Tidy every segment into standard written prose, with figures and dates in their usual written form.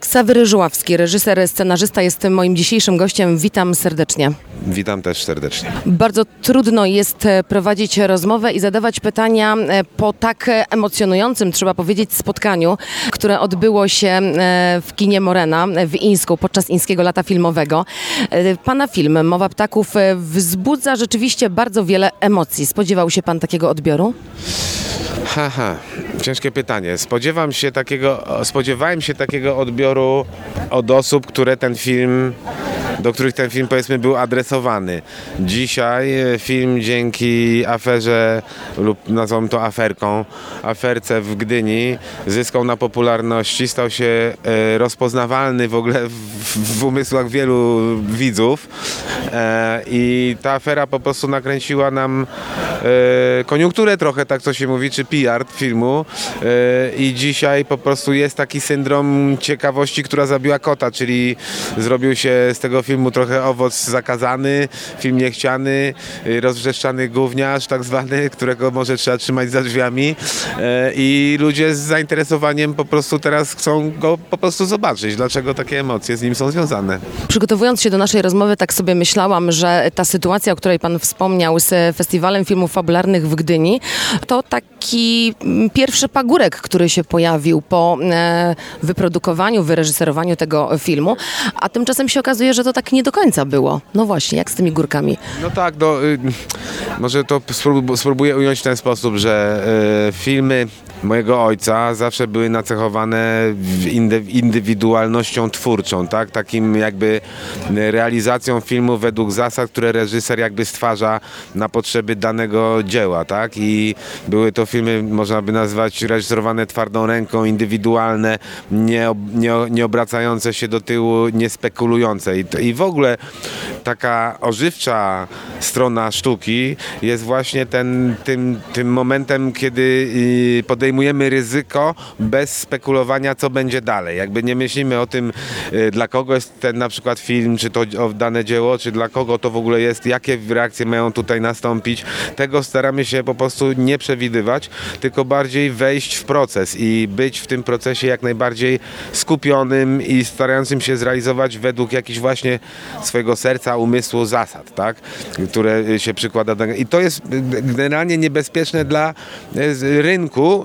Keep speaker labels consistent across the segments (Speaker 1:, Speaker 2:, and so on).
Speaker 1: Ksawery Żuławski, reżyser, scenarzysta, jest moim dzisiejszym gościem. Witam serdecznie.
Speaker 2: Witam też serdecznie.
Speaker 1: Bardzo trudno jest prowadzić rozmowę i zadawać pytania po tak emocjonującym, trzeba powiedzieć, spotkaniu, które odbyło się w kinie Morena w Ińsku podczas Ińskiego Lata Filmowego. Pana film Mowa Ptaków wzbudza rzeczywiście bardzo wiele emocji. Spodziewał się pan takiego odbioru?
Speaker 2: Ciężkie pytanie. Spodziewałem się takiego odbioru od osób, do których ten film, powiedzmy, był adresowany. Dzisiaj film dzięki aferze, lub nazwą to aferce w Gdyni, zyskał na popularności, stał się rozpoznawalny w ogóle w umysłach wielu widzów i ta afera po prostu nakręciła nam koniunkturę trochę, tak to się mówi, czy PR filmu i dzisiaj po prostu jest taki syndrom ciekawości, która zabiła kota, czyli zrobił się z tego filmu trochę owoc zakazany, film niechciany, rozwrzeszczany gówniarz tak zwany, którego może trzeba trzymać za drzwiami i ludzie z zainteresowaniem po prostu teraz chcą go po prostu zobaczyć, dlaczego takie emocje z nim są związane.
Speaker 1: Przygotowując się do naszej rozmowy, tak sobie myślałam, że ta sytuacja, o której pan wspomniał z Festiwalem Filmów Fabularnych w Gdyni, to taki pierwszy pagórek, który się pojawił po wyprodukowaniu, wyreżyserowaniu tego filmu, a tymczasem się okazuje, że to tak nie do końca było. No właśnie, jak z tymi górkami?
Speaker 2: No tak, może to spróbuję ująć w ten sposób, że filmy mojego ojca zawsze były nacechowane indywidualnością twórczą, tak? Takim jakby realizacją filmu według zasad, które reżyser jakby stwarza na potrzeby danego dzieła, tak? I były to filmy, można by nazwać, reżyserowane twardą ręką, indywidualne, nie obracające się do tyłu, nie spekulujące. I w ogóle taka ożywcza strona sztuki jest właśnie tym momentem, kiedy podejmujemy ryzyko bez spekulowania, co będzie dalej. Jakby nie myślimy o tym, dla kogo jest ten na przykład film, czy to dane dzieło, czy dla kogo to w ogóle jest, jakie reakcje mają tutaj nastąpić. Tego staramy się po prostu nie przewidywać, tylko bardziej wejść w proces i być w tym procesie jak najbardziej skupionym i starającym się zrealizować według jakichś właśnie swojego serca, umysłu, zasad, tak? Które się przykłada do... I to jest generalnie niebezpieczne dla rynku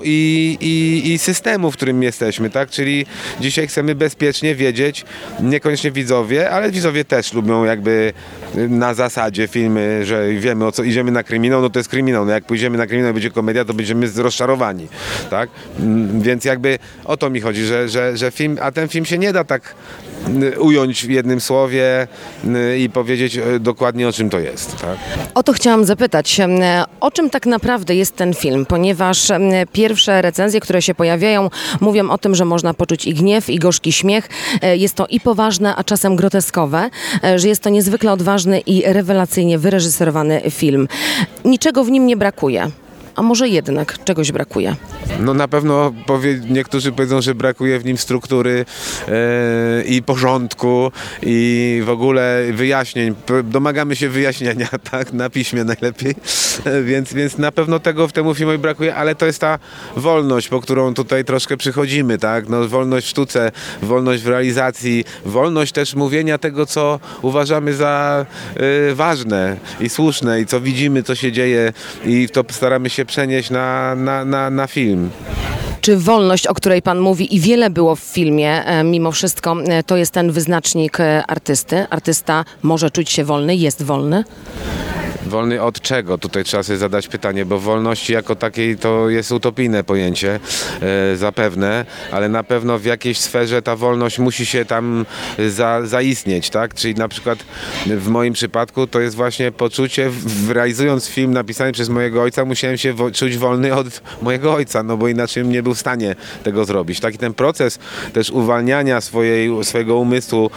Speaker 2: i systemu, w którym jesteśmy, tak? Czyli dzisiaj chcemy bezpiecznie wiedzieć, niekoniecznie widzowie, ale widzowie też lubią jakby na zasadzie filmy, że wiemy, o co idziemy na kryminał, no to jest kryminał. No jak pójdziemy na kryminał i będzie komedia, to będziemy rozczarowani, tak? Więc jakby o to mi chodzi, że film, a ten film się nie da tak ująć w jednym słowie i powiedzieć dokładnie, o czym to jest, tak?
Speaker 1: O to chciałam zapytać. O czym tak naprawdę jest ten film? Ponieważ pierwsze recenzje, które się pojawiają, mówią o tym, że można poczuć i gniew, i gorzki śmiech. Jest to i poważne, a czasem groteskowe, że jest to niezwykle odważny i rewelacyjnie wyreżyserowany film. Niczego w nim nie brakuje. A może jednak czegoś brakuje?
Speaker 2: No na pewno niektórzy powiedzą, że brakuje w nim struktury i porządku i w ogóle wyjaśnień. Domagamy się wyjaśnienia, tak? Na piśmie najlepiej. Więc na pewno tego w temu filmowi brakuje, ale to jest ta wolność, po którą tutaj troszkę przychodzimy, tak? No, wolność w sztuce, wolność w realizacji, wolność też mówienia tego, co uważamy za ważne i słuszne i co widzimy, co się dzieje i to staramy się przenieść na film.
Speaker 1: Czy wolność, o której pan mówi i wiele było w filmie, mimo wszystko, to jest ten wyznacznik artysty? Artysta może czuć się wolny, jest wolny?
Speaker 2: Wolny od czego? Tutaj trzeba sobie zadać pytanie, bo wolności jako takiej to jest utopijne pojęcie, zapewne, ale na pewno w jakiejś sferze ta wolność musi się tam zaistnieć, tak? Czyli na przykład w moim przypadku to jest właśnie poczucie, realizując film napisany przez mojego ojca, musiałem się czuć wolny od mojego ojca, no bo inaczej nie był w stanie tego zrobić. Taki ten proces też uwalniania swojego umysłu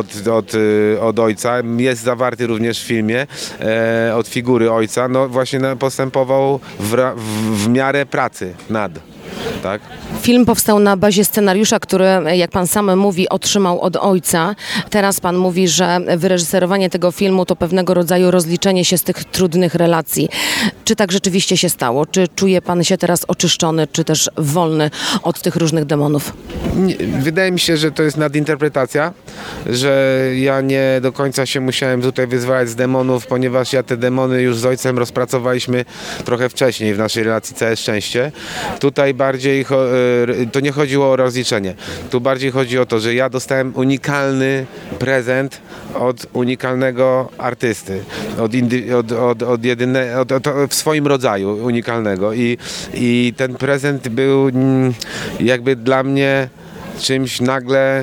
Speaker 2: od ojca jest zawarty również w filmie, od figury ojca, no właśnie postępował w miarę pracy nad. Tak?
Speaker 1: Film powstał na bazie scenariusza, który, jak pan sam mówi, otrzymał od ojca. Teraz pan mówi, że wyreżyserowanie tego filmu to pewnego rodzaju rozliczenie się z tych trudnych relacji. Czy tak rzeczywiście się stało? Czy czuje pan się teraz oczyszczony, czy też wolny od tych różnych demonów?
Speaker 2: Wydaje mi się, że to jest nadinterpretacja, że ja nie do końca się musiałem tutaj wyzwalać z demonów, ponieważ ja te demony już z ojcem rozpracowaliśmy trochę wcześniej w naszej relacji, całe szczęście. Tutaj bardziej to nie chodziło o rozliczenie. Tu bardziej chodzi o to, że ja dostałem unikalny prezent od unikalnego artysty, w swoim rodzaju unikalnego i ten prezent był jakby dla mnie czymś nagle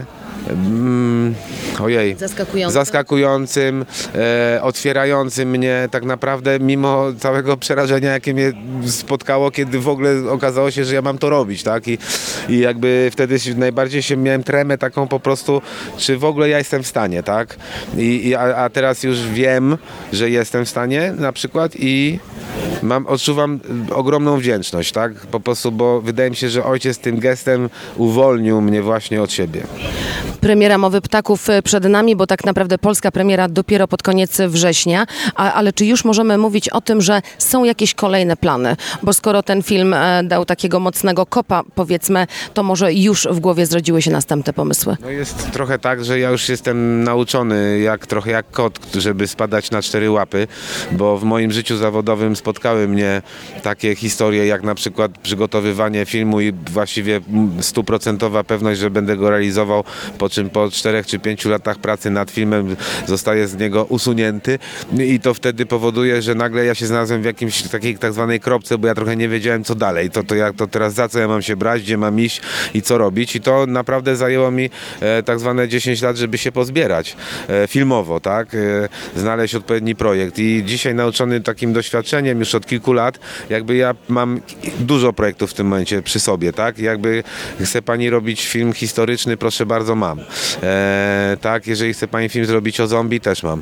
Speaker 2: zaskakującym, otwierającym mnie tak naprawdę mimo całego przerażenia, jakie mnie spotkało, kiedy w ogóle okazało się, że ja mam to robić, tak? I jakby wtedy najbardziej miałem tremę taką po prostu, czy w ogóle ja jestem w stanie, tak? A teraz już wiem, że jestem w stanie na przykład i odczuwam ogromną wdzięczność, tak? Po prostu, bo wydaje mi się, że ojciec tym gestem uwolnił mnie właśnie od siebie.
Speaker 1: Premiera Mowy Ptaków przed nami, bo tak naprawdę polska premiera dopiero pod koniec września, ale czy już możemy mówić o tym, że są jakieś kolejne plany? Bo skoro ten film dał takiego mocnego kopa, powiedzmy, to może już w głowie zrodziły się następne pomysły?
Speaker 2: No jest trochę tak, że ja już jestem nauczony trochę jak kot, żeby spadać na 4 łapy, bo w moim życiu zawodowym spotkały mnie takie historie, jak na przykład przygotowywanie filmu i właściwie 100% pewność, że będę go realizował, po czym po 4 czy 5 latach pracy nad filmem zostaje z niego usunięty i to wtedy powoduje, że nagle ja się znalazłem w jakimś takiej tak zwanej kropce, bo ja trochę nie wiedziałem co dalej, to teraz za co ja mam się brać, gdzie mam iść i co robić i to naprawdę zajęło mi tak zwane 10 lat, żeby się pozbierać filmowo, tak, znaleźć odpowiedni projekt i dzisiaj nauczony takim doświadczeniem już od kilku lat, jakby ja mam dużo projektów w tym momencie przy sobie, tak, jakby chce pani robić film historyczny, proszę bardzo, mam. Tak, jeżeli chce pani film zrobić o zombie, też mam.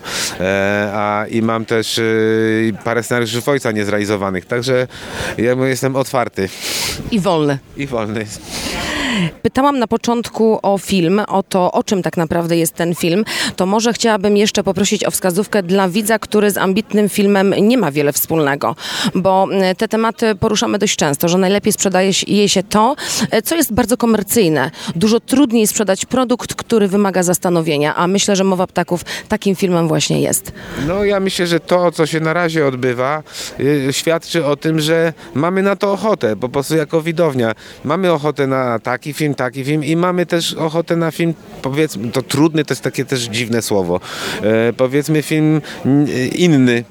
Speaker 2: I mam też parę scenariuszy ojca niezrealizowanych, także ja jestem otwarty.
Speaker 1: I wolny.
Speaker 2: I wolny.
Speaker 1: Pytałam na początku o film, o to, o czym tak naprawdę jest ten film, to może chciałabym jeszcze poprosić o wskazówkę dla widza, który z ambitnym filmem nie ma wiele wspólnego, bo te tematy poruszamy dość często, że najlepiej sprzedaje się to, co jest bardzo komercyjne. Dużo trudniej sprzedać produkt, który wymaga zastanowienia, a myślę, że Mowa Ptaków takim filmem właśnie jest. No
Speaker 2: ja myślę, że to, co się na razie odbywa, świadczy o tym, że mamy na to ochotę, po prostu jako widownia. Mamy ochotę na taki film i mamy też ochotę na film, powiedzmy, to trudny, to jest takie też dziwne słowo, powiedzmy film inny.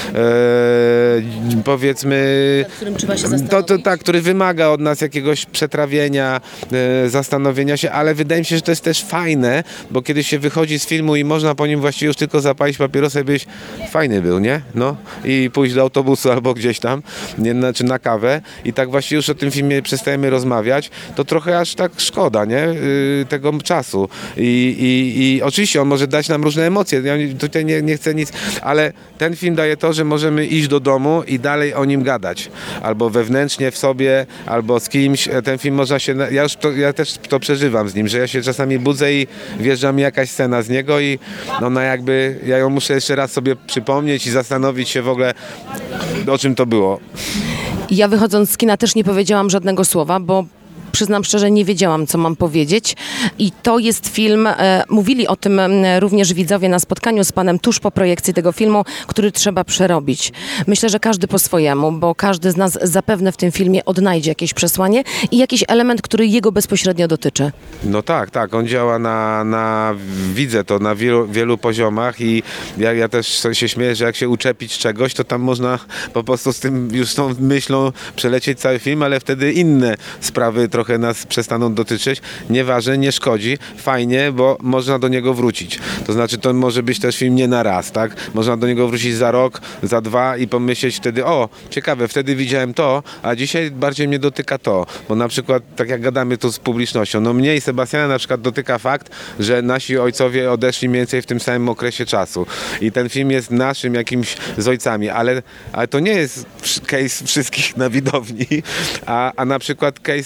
Speaker 2: Powiedzmy,
Speaker 1: którym trzeba się zastanowić.
Speaker 2: Tak, który wymaga od nas jakiegoś przetrawienia, zastanowienia się, ale wydaje mi się, że to jest też fajne, bo kiedy się wychodzi z filmu i można po nim właściwie już tylko zapalić papierosa i być fajny był, nie? No i pójść do autobusu albo gdzieś tam, czy na kawę i tak właściwie już o tym filmie przestajemy rozmawiać, to trochę aż tak szkoda, nie? Tego czasu i oczywiście on może dać nam różne emocje, ja tutaj nie chcę nic, ale ten film daje to, że możemy iść do domu i dalej o nim gadać. Albo wewnętrznie w sobie, albo z kimś. Ten film można się... Ja też to przeżywam z nim, że ja się czasami budzę i wjeżdża mi jakaś scena z niego i ona jakby... Ja ją muszę jeszcze raz sobie przypomnieć i zastanowić się w ogóle, o czym to było.
Speaker 1: Ja wychodząc z kina też nie powiedziałam żadnego słowa, bo przyznam szczerze, nie wiedziałam, co mam powiedzieć. I to jest film, mówili o tym również widzowie na spotkaniu z panem tuż po projekcji tego filmu, który trzeba przerobić. Myślę, że każdy po swojemu, bo każdy z nas zapewne w tym filmie odnajdzie jakieś przesłanie i jakiś element, który jego bezpośrednio dotyczy. No tak. On działa widzę to na wielu poziomach i ja też się śmieję, że jak się uczepić czegoś, to tam można po prostu z tą myślą przelecieć cały film, ale wtedy inne sprawy trochę nas przestaną dotyczyć. Nieważne, nie szkodzi. Fajnie, bo można do niego wrócić. To znaczy, to może być też film nie na raz, tak? Można do niego wrócić za rok, za 2 i pomyśleć wtedy, o, ciekawe, wtedy widziałem to, a dzisiaj bardziej mnie dotyka to. Bo na przykład, tak jak gadamy tu z publicznością, no mnie i Sebastiana na przykład dotyka fakt, że nasi ojcowie odeszli mniej więcej w tym samym okresie czasu. I ten film jest naszym jakimś z ojcami, ale to nie jest case wszystkich na widowni, a na przykład case na widowni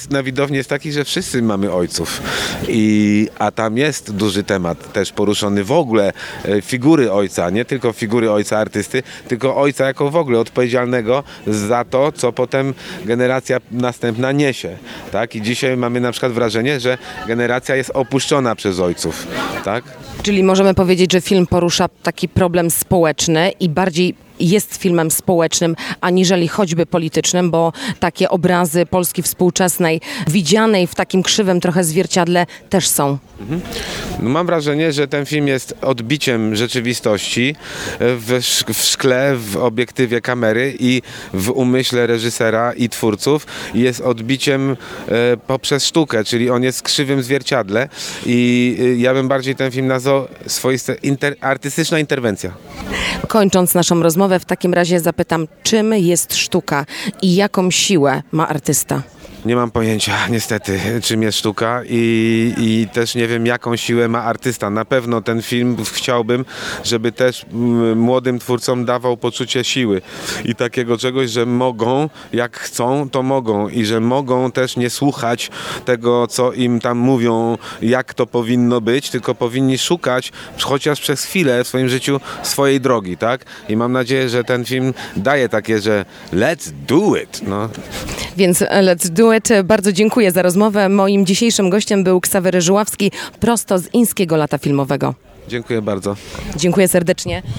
Speaker 2: pewnie jest taki, że wszyscy mamy ojców. A tam jest duży temat też poruszony w ogóle figury ojca, nie tylko figury ojca artysty, tylko ojca jako w ogóle odpowiedzialnego za to, co potem generacja następna niesie. Tak? I dzisiaj mamy na przykład wrażenie, że generacja jest opuszczona przez ojców. Tak?
Speaker 1: Czyli możemy powiedzieć, że film porusza taki problem społeczny i bardziej jest filmem społecznym, aniżeli choćby politycznym, bo takie obrazy Polski współczesnej, widzianej w takim krzywym trochę zwierciadle, też są.
Speaker 2: No mam wrażenie, że ten film jest odbiciem rzeczywistości w szkle, w obiektywie kamery i w umyśle reżysera i twórców. Jest odbiciem poprzez sztukę, czyli on jest w krzywym zwierciadle i ja bym bardziej ten film nazwał swoista artystyczna interwencja.
Speaker 1: Kończąc naszą rozmowę, w takim razie zapytam, czym jest sztuka i jaką siłę ma artysta?
Speaker 2: Nie mam pojęcia niestety, czym jest sztuka i też nie wiem, jaką siłę ma artysta. Na pewno ten film chciałbym, żeby też młodym twórcom dawał poczucie siły i takiego czegoś, że mogą, jak chcą, to mogą i że mogą też nie słuchać tego, co im tam mówią, jak to powinno być, tylko powinni szukać chociaż przez chwilę w swoim życiu swojej drogi, tak? I mam nadzieję, że ten film daje takie, że let's do it, no.
Speaker 1: Więc let's do it. Bardzo dziękuję za rozmowę. Moim dzisiejszym gościem był Ksawery Żuławski, prosto z Inskiego Lata Filmowego.
Speaker 2: Dziękuję bardzo.
Speaker 1: Dziękuję serdecznie.